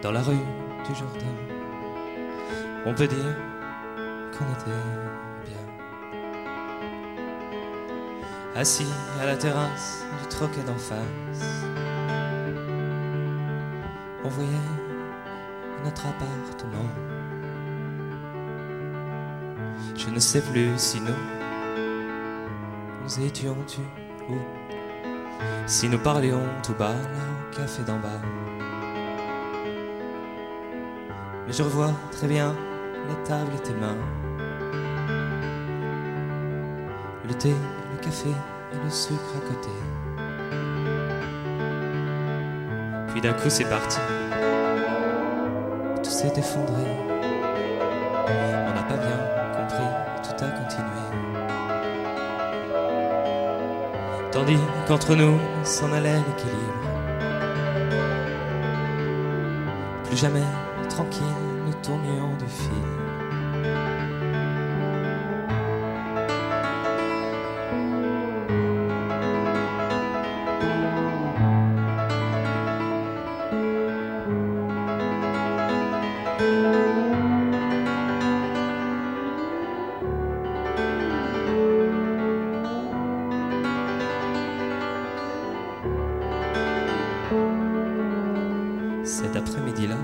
dans la rue du Jourdain. On peut dire qu'on était bien, assis à la terrasse du troquet d'en face. On voyait notre appartement. Je ne sais plus si nous étions où, si nous parlions tout bas là au café d'en bas. Mais je revois très bien la table et tes mains, le thé, le café et le sucre à côté. Puis d'un coup c'est parti, tout s'est effondré. On n'a pas bien compris, tout a continué. Tandis qu'entre nous s'en allait l'équilibre. Plus jamais tranquille, nous tournions du fil. Cet après-midi-là,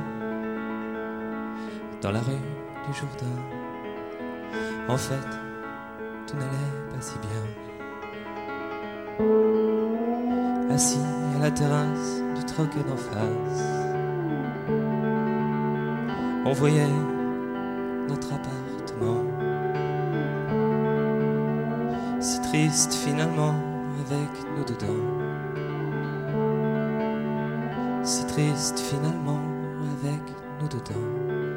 dans la rue du Jourdain, en fait, tout n'allait pas si bien. Assis à la terrasse du troquet d'en face, on voyait notre appartement, si triste finalement avec nous dedans. Si triste finalement avec nous dedans.